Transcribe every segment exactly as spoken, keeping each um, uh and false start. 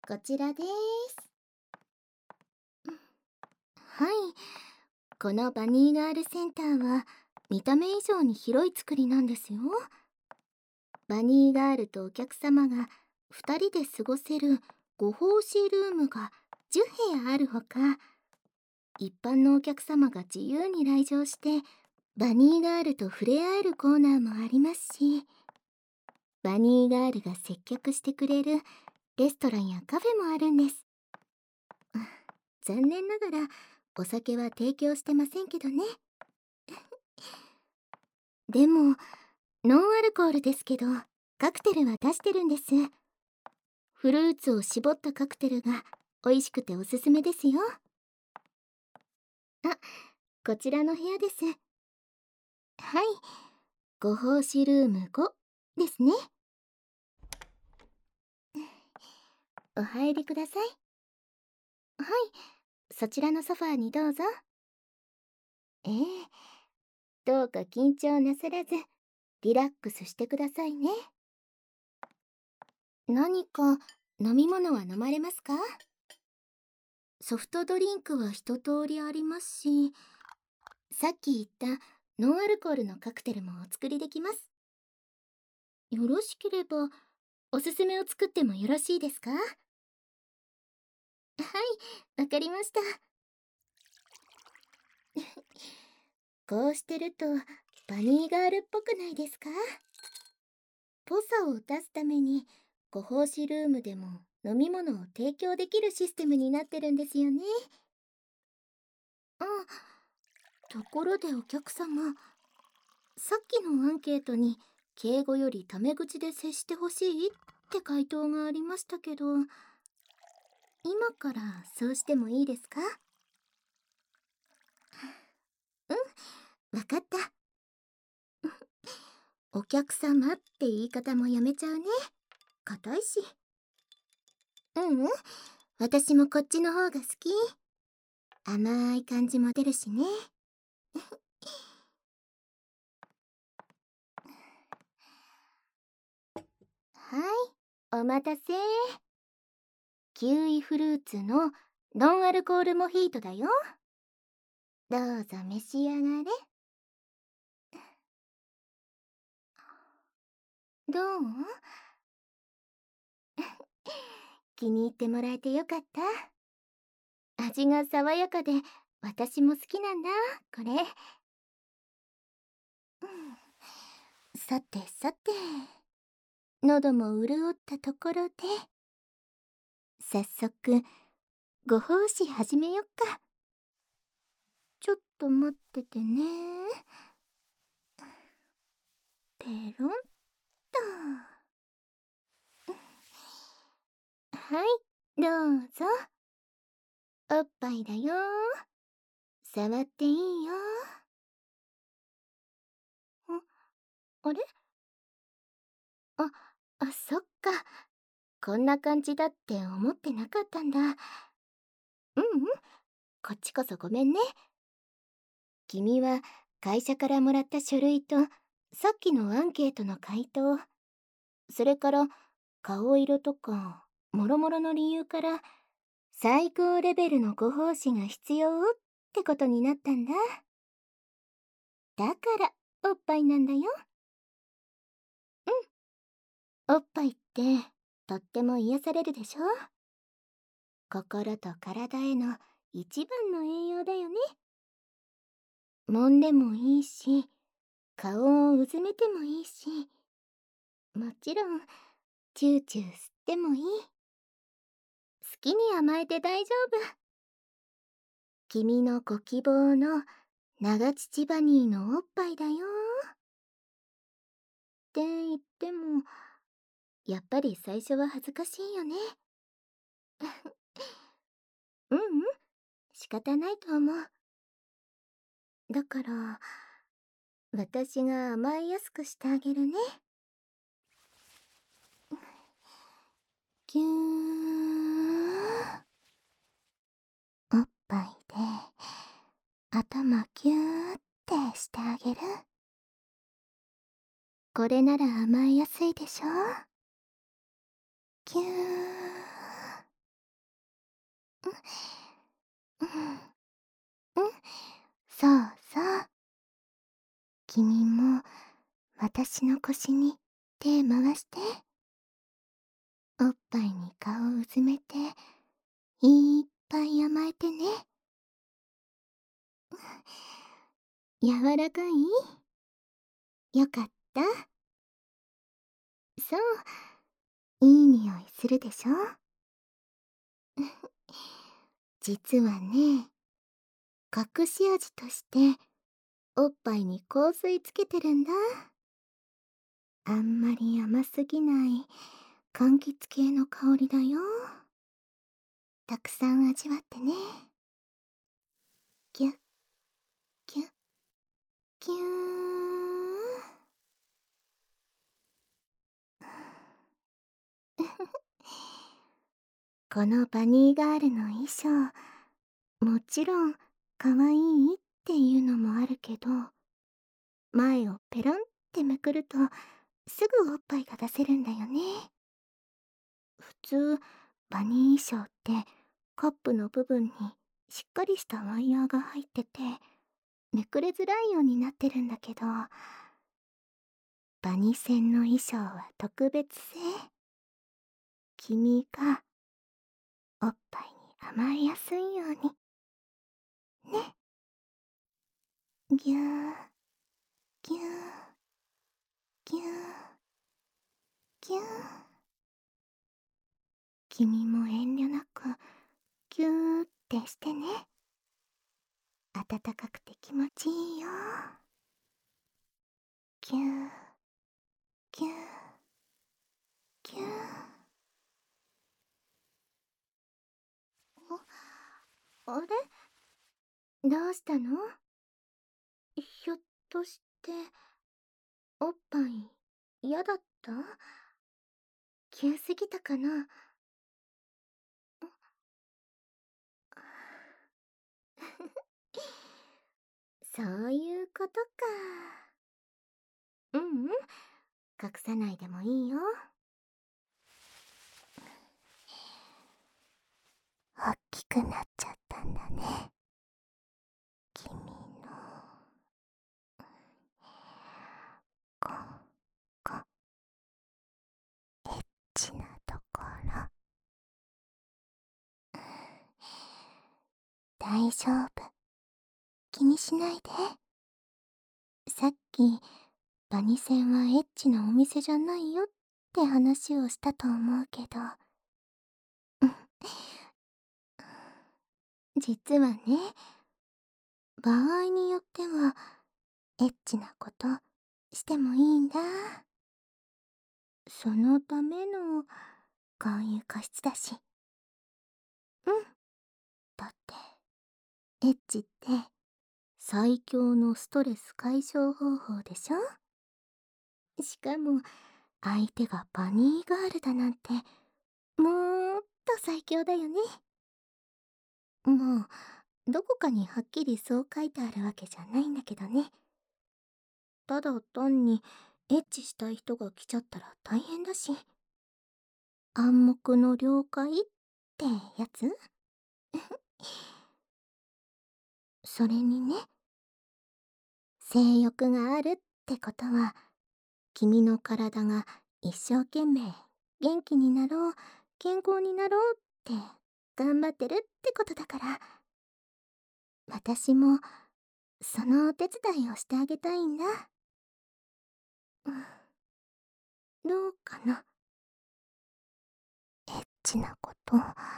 こちらです。はい。このバニーガールセンターは見た目以上に広い作りなんですよ。バニーガールとお客様がふたりで過ごせるご奉仕ルームがじゅっへやあるほか、一般のお客様が自由に来場してバニーガールと触れ合えるコーナーもありますし、バニーガールが接客してくれるレストランやカフェもあるんです。残念ながらお酒は提供してませんけどね。でもノンアルコールですけどカクテルは出してるんです。フルーツを絞ったカクテルが美味しくておすすめですよ。あ、こちらの部屋です。はい、ご奉仕ルームごですね。お入りください。はい、そちらのソファーにどうぞ。ええ、どうか緊張なさらずリラックスしてくださいね。何か飲み物は飲まれますか？ソフトドリンクは一通りありますし、さっき言ったノンアルコールのカクテルもお作りできます。よろしければおすすめを作ってもよろしいですか？はい、わかりました。こうしてるとバニーガールっぽくないですか？ぽさを出すためにご奉仕ルームでも飲み物を提供できるシステムになってるんですよね。あ、ところでお客様、さっきのアンケートに敬語よりタメ口で接してほしいって回答がありましたけど、今からそうしてもいいですか？うん、わかった。お客様って言い方もやめちゃうね。硬いし。うんうん、私もこっちの方が好き。甘い感じも出るしね。はい、お待たせ。キウイフルーツのノンアルコールモヒートだよ。どうぞ召し上がれ。どう？気に入ってもらえてよかった。味が爽やかで私も好きなんだ、これ。うん、さてさて、喉も潤ったところで早速ご奉仕始めよっか。ちょっと待っててね。ペロンと。はい、どうぞ。おっぱいだよ。触っていいよ。ん、あれ？あ、あ、そっか。こんな感じだって思ってなかったんだ。うんうん、こっちこそごめんね。君は会社からもらった書類とさっきのアンケートの回答、それから顔色とかもろもろの理由から最高レベルのご奉仕が必要ってことになったんだ。だからおっぱいなんだよ。うん、おっぱいってとっても癒されるでしょ。心と体への一番の栄養だよね。揉んでもいいし、顔をうずめてもいいし、もちろんチューチュー吸ってもいい。好きに甘えて大丈夫。君のご希望の長乳バニーのおっぱいだよ。って言っても、やっぱり最初は恥ずかしいよね。うんうん、仕方ないと思う。だから、私が甘えやすくしてあげるね。ぎゅー。おっぱいで頭ぎゅーってしてあげる。これなら甘えやすいでしょ。ぎゅー。 うん、うん、そうそう。君も私の腰に手回して。おっぱいに顔をうずめていっぱい甘えてね。柔らかい？よかった。そう、いい匂いするでしょ。実はね、隠し味としておっぱいに香水つけてるんだ。あんまり甘すぎない柑橘系の香りだよ。たくさん味わってね。キュッキュッキューン。このバニーガールの衣装、もちろん可愛いっていうのもあるけど、前をペロンってめくるとすぐおっぱいが出せるんだよね。普通バニー衣装ってカップの部分にしっかりしたワイヤーが入っててめくれづらいようになってるんだけど、バニセンの衣装は特別製。君がおっぱいに甘えやすいようにね。ぎゅーぎゅーぎゅーぎゅー。君も遠慮なくぎゅーってしてね。暖かくて気持ちいいよ。ぎゅーぎゅーぎゅー。あ、あれ、どうしたの？ひょっとしておっぱい嫌だった？急すぎたかな？そういうことか。うんうん、隠さないでもいいよ。大きくなっちゃったんだね、君のここエッチなところ。大丈夫、気にしないで。さっきバニセンはエッチなお店じゃないよって話をしたと思うけど、実はね、場合によってはエッチなことしてもいいんだ。そのためのこういう個室だし。うん、だってエッチって最強のストレス解消方法でしょ。しかも相手がバニーガールだなんてもーっと最強だよね。もうどこかにはっきりそう書いてあるわけじゃないんだけどね。ただ単にエッチしたい人が来ちゃったら大変だし、暗黙の了解ってやつ。それにね、性欲があるってことは君の体が一生懸命元気になろう、健康になろうって頑張ってるってことだから、私もそのお手伝いをしてあげたいんだ。うん、どうかな。エッチなこと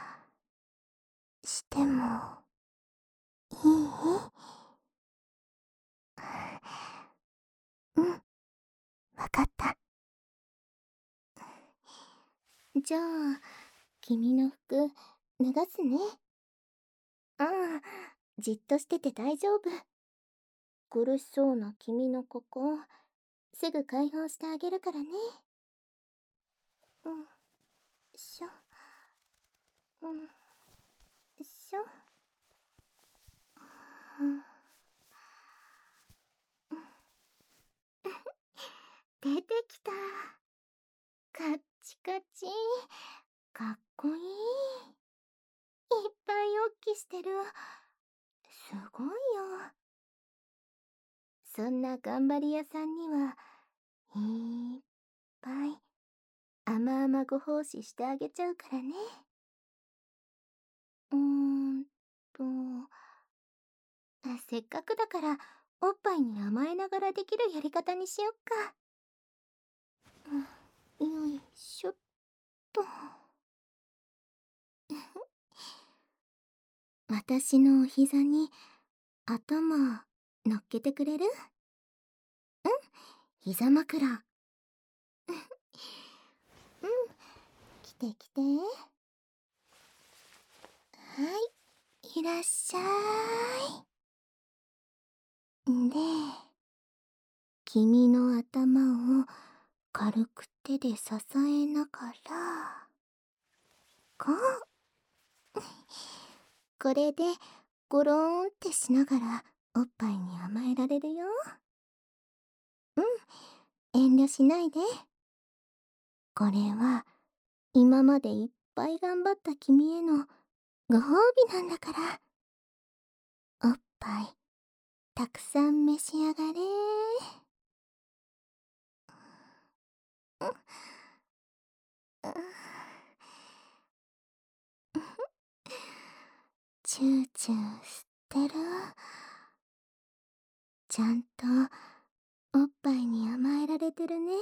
してもいい？うん、わかった。じゃあ君の服脱がすね。ああ、じっとしてて大丈夫。苦しそうな君のここすぐ解放してあげるからね。うん、しょ、うん、しょ、うん、出てきた。カッチカチ、かっこいい。いっぱいきしてる。すごいよ。そんな頑張り屋さんにはいっぱい甘々ご奉仕してあげちゃうからね。うーんとせっかくだからおっぱいに甘えながらできるやり方にしよっか。うん、よいしょっと。私のお膝に頭乗っけてくれる？うん、膝枕。うん、来て来て。はい、いらっしゃい。で、君の頭を軽く手で支えながら、こう。これでゴローンってしながらおっぱいに甘えられるよ。うん、遠慮しないで。これは今までいっぱい頑張った君へのご褒美なんだから。おっぱいたくさん召し上がれ。うん、チューチュー吸ってる？ちゃんとおっぱいに甘えられてるね。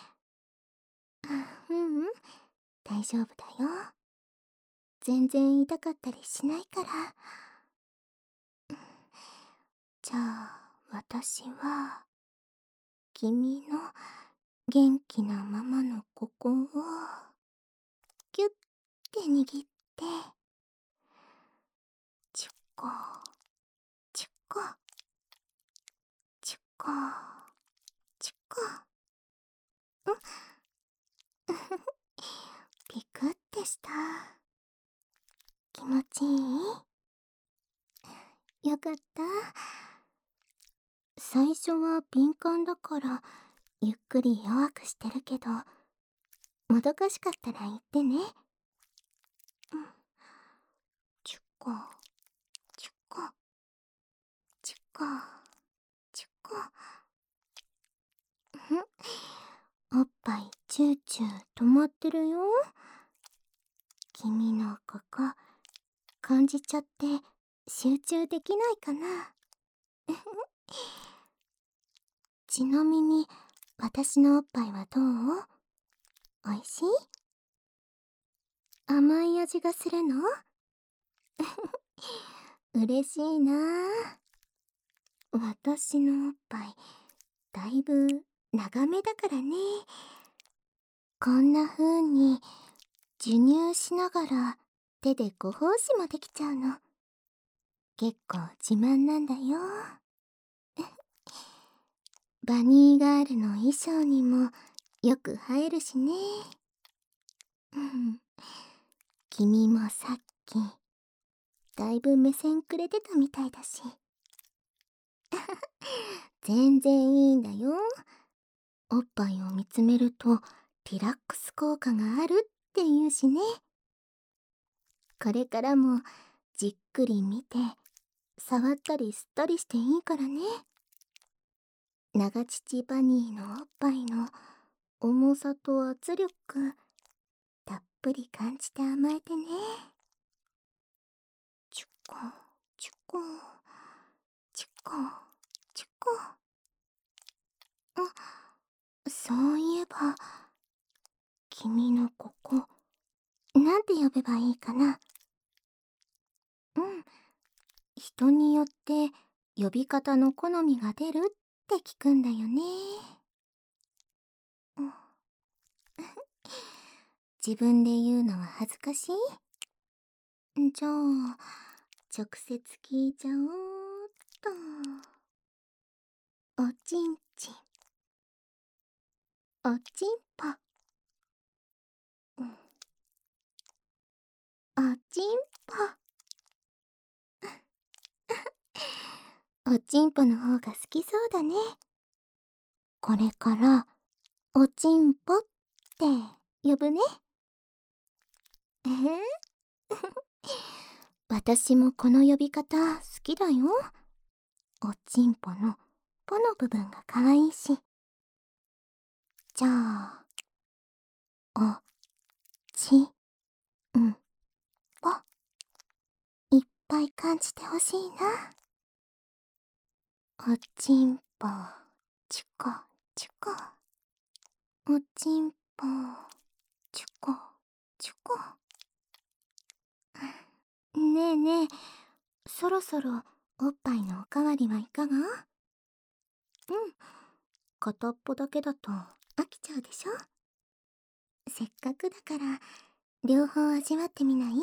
ううん、大丈夫だよ。全然痛かったりしないから。じゃあ私は君の元気なままのここをキュッて握ってチュッコチュッコチュッコチュッコ。うんピクってした。気持ちいい？よかった。最初は敏感だからゆっくり弱くしてるけど、もどかしかったら言ってね。うん、チュッコチュッコチュッコチュッコ。おっぱいチューチュー止まってるよ。君のここ感じちゃって集中できないかな。ちなみに私のおっぱいはどう？おいしい？甘い味がするの？嬉しいなあ。私のおっぱいだいぶ長めだからね。こんな風に授乳しながら手でご奉仕もできちゃうの。結構自慢なんだよ。バニーガールの衣装にもよく映えるしね。うん、君もさっきだいぶ目線くれてたみたいだし。全然いいんだよ。おっぱいを見つめるとリラックス効果があるって言うしね。これからもじっくり見て触ったり吸ったりしていいからね。長乳バニーのおっぱいの重さと圧力たっぷり感じて甘えてね。チュッコチュッコチュッコチュッコ。あ、そういえば君のここなんて呼べばいいかな。うん、人によって呼び方の好みが出るって聞くんだよね。うん、自分で言うのは恥ずかしい？じゃあ直接聞いちゃおうっと。おちんちんおちんぽ、うん、おちんぽ。おちんぽの方が好きそうだね。これからおちんぽって呼ぶね。えへバ私もこの呼び方好きだよ。おちんぽのぽの部分が可愛いし。じゃあ、おちんぽ、いっぱい感じてほしいな。おちんぽ、ちこちこ。おちんぽ、ちこちこ。ねえねえ、そろそろおっぱいのおかわりはいかが？うん、片っぽだけだと飽きちゃうでしょ？せっかくだから両方味わってみない？うん、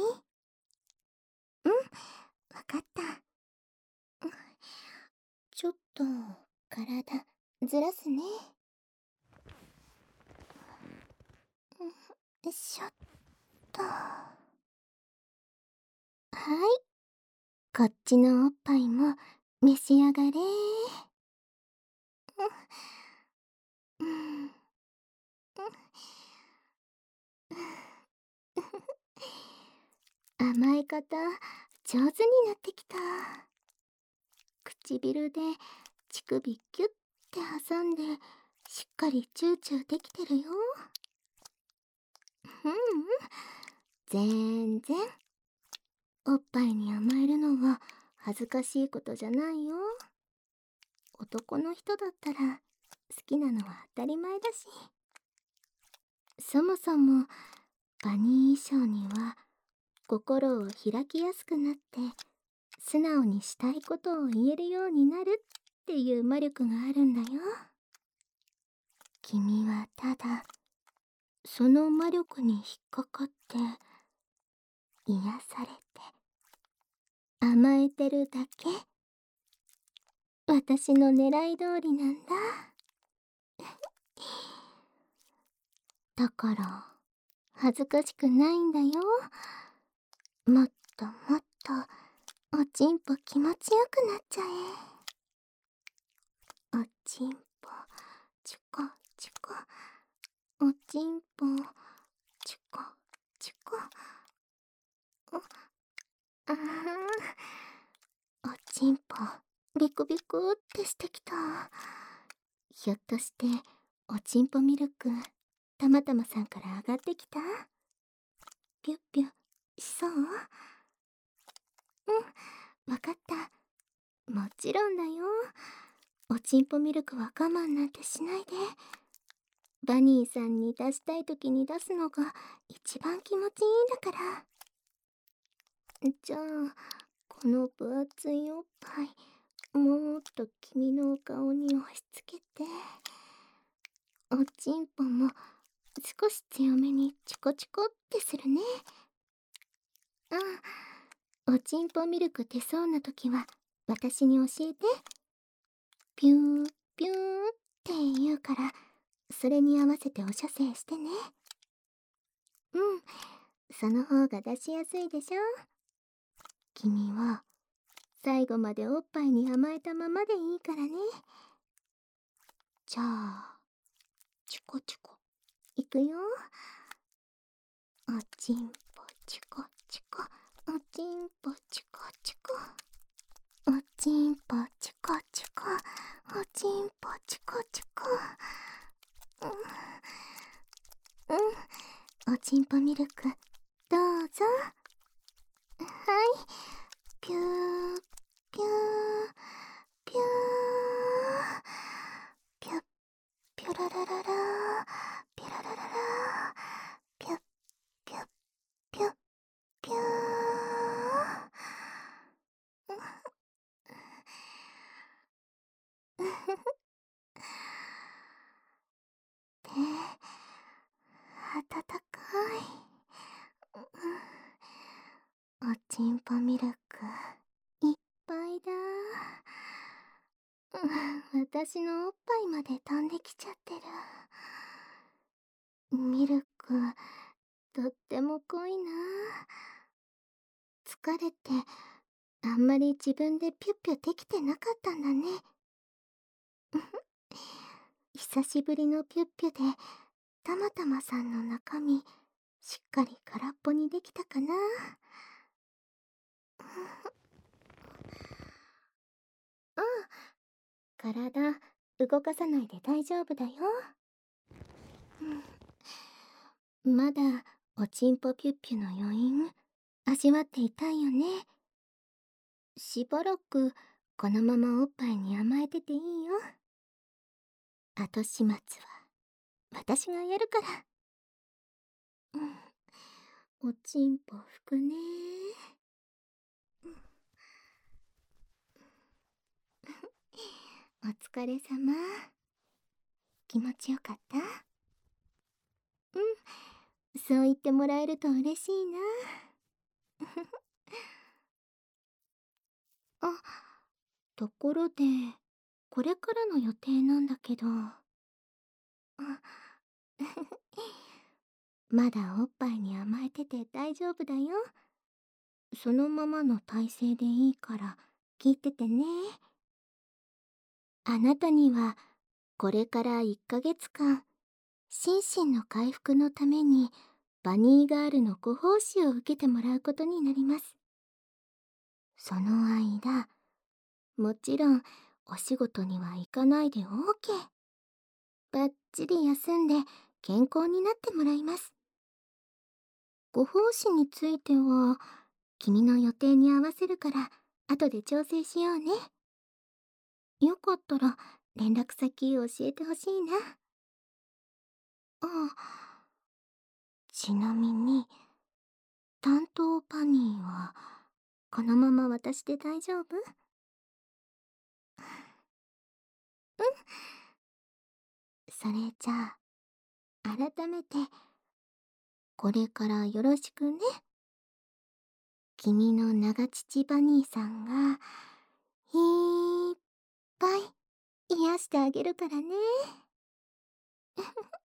わかった。ちょっと体ずらすね。よいしょっと。はい、こっちのおっぱいも召し上がれ。うん、甘え方上手になってきた。唇で乳首キュッて挟んでしっかりチューチューできてるよ。うんうん、全然おっぱいに甘えるのは恥ずかしいことじゃないよ。男の人だったら好きなのは当たり前だし。そもそもバニー衣装には心を開きやすくなって素直にしたいことを言えるようになるっていう魔力があるんだよ。君はただその魔力に引っかかって癒されて甘えてるだけ。私の狙い通りなんだ。だから恥ずかしくないんだよ。もっともっとおちんぽ気持ちよくなっちゃえ。おちんぽちこちこ。おちんぽちこちこ。おあー、おちんぽビクビクってしてきた。ひょっとしておちんぽミルクたまたまさんから上がってきた？ぴゅっぴゅしそう？うん、わかった。もちろんだよ。おちんぽミルクは我慢なんてしないで。バニーさんに出したい時に出すのが一番気持ちいいんだから。じゃあこの分厚いおっぱいもっと君のお顔に押し付けて、おちんぽも少し強めにチコチコってするね。ああ、おちんぽミルク出そうな時は私に教えて。ピューピューって言うからそれに合わせてお射精してね。うん、その方が出しやすいでしょ。君は最後までおっぱいに甘えたままでいいからね。じゃあチコチコいくよ。おちんぽチコチコ、おちんぽチコチコ、おちんぽチコチコ、おちんぽチコチコ。うん、うん、おちんぽミルクどうぞ。はい、ピューピューピューピュッピュララララピュララララピュッピュッピュッピュー。で、あたたかい。おちんぽミルクいっぱいだ。私のおっぱいまで飛んできちゃってる。ミルクとっても濃いな。疲れてあんまり自分でピュッピュできてなかったんだね。久しぶりのピュッピュでたまたまさんの中身しっかり空っぽにできたかな。 ああ、体動かさないで大丈夫だよ。うん、まだおちんぽピュッピュの余韻味わっていたいよね。しばらくこのままおっぱいに甘えてていいよ。後始末は私がやるから。うん、おちんぽ拭くね。お疲れ様。気持ちよかった？うん、そう言ってもらえると嬉しいな。あ、ところで、これからの予定なんだけど。あまだおっぱいに甘えてて大丈夫だよ。そのままの体勢でいいから聞いててね。あなたにはこれからいっかげつかん、心身の回復のためにバニーガールのご奉仕を受けてもらうことになります。その間、もちろんお仕事には行かないで オーケー。バッチリ休んで健康になってもらいます。ご奉仕については君の予定に合わせるから後で調整しようね。よかったら連絡先教えてほしいな。ああ、ちなみに担当パニーはこのまま私で大丈夫？うん。それじゃあ改めてこれからよろしくね。君の長乳バニーさんがいっぱい癒してあげるからね。